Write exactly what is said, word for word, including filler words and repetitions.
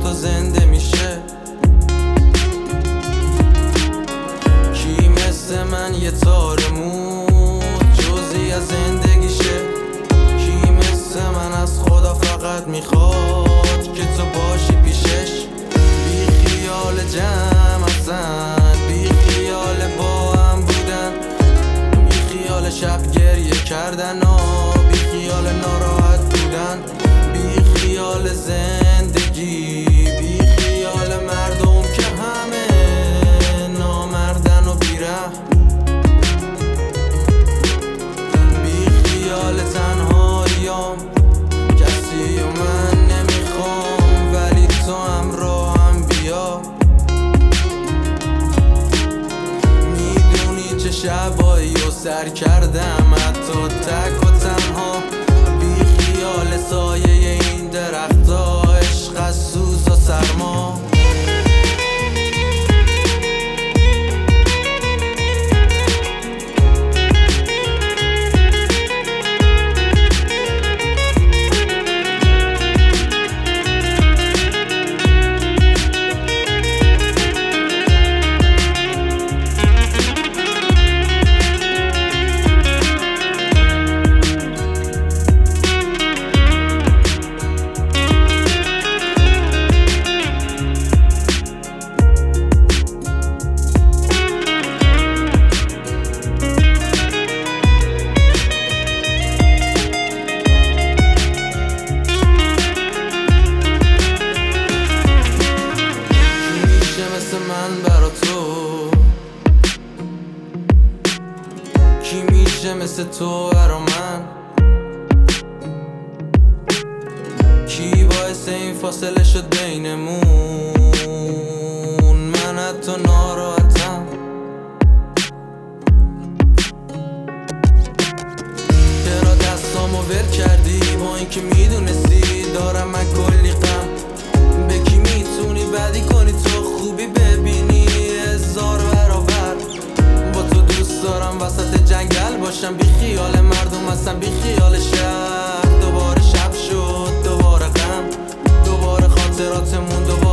تو زنده میشه؟ کی مثل من یه تار موت جزئی از زندگیشه؟ کی مثل من از خدا فقط میخواد که تو باشی پیشش؟ بی خیال جمع هستن، بی خیال با هم بودن، بی خیال شب گریه کردن ها، بی خیال ناراحت بودن، بی خیال زندگی، بی خیال مردم که همه نامردن و بیره، بی خیال تنهاییام، کسی و من نمیخوام ولی تو همراهم بیا. میدونی چه شبایی و سر کردم حتی تک و تنها، بی خیال سایه این درختا، عشق از سوز و سرما. من برا تو کی میشه مثل تو برا من؟ کی باعث این فاصله شد بینمون؟ من حتی ناراحتم. چرا دستامو ول کردی با اینکه میدونستی دارم من کلی غم؟ به کی میتونی بدی کنی تو خوبی ببینی هزار برابر؟ با تو دوست دارم وسط جنگل باشم، بی خیال مردم هستم، بی خیال شهر. دوباره شب شد، دوباره غم، دوباره خاطراتمون، دوباره